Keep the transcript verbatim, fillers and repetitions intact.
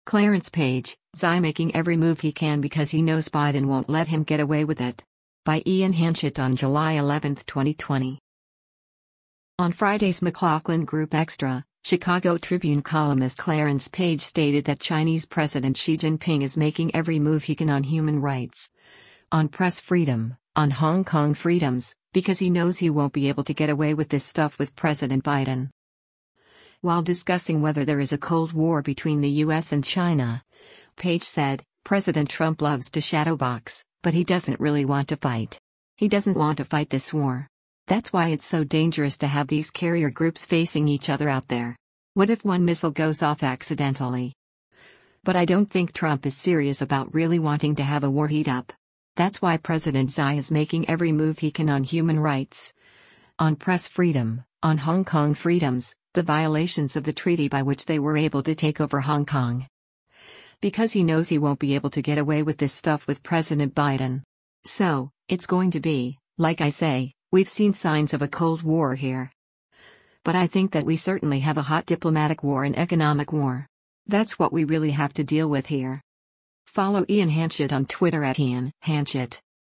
Clarence Page, Xi making every move he can because he knows Biden won't let him get away with it. By Ian Hanchett on July eleventh, twenty twenty. On Friday's McLaughlin Group Extra, Chicago Tribune columnist Clarence Page stated that Chinese President Xi Jinping is making every move he can on human rights, on press freedom, on Hong Kong freedoms, because he knows he won't be able to get away with this stuff with President Biden. While discussing whether there is a Cold War between the U S and China, Page said, "President Trump loves to shadowbox, but he doesn't really want to fight. He doesn't want to fight this war. That's why it's so dangerous to have these carrier groups facing each other out there. What if one missile goes off accidentally?" But I don't think Trump is serious about really wanting to have a war heat up. That's why President Xi is making every move he can on human rights, on press freedom, on Hong Kong freedoms, the violations of the treaty by which they were able to take over Hong Kong. Because he knows he won't be able to get away with this stuff with President Biden. So, it's going to be, like I say, we've seen signs of a Cold War here. But I think that we certainly have a hot diplomatic war and economic war. That's what we really have to deal with here. Follow Ian Hanchett on Twitter at Ian Hanchett.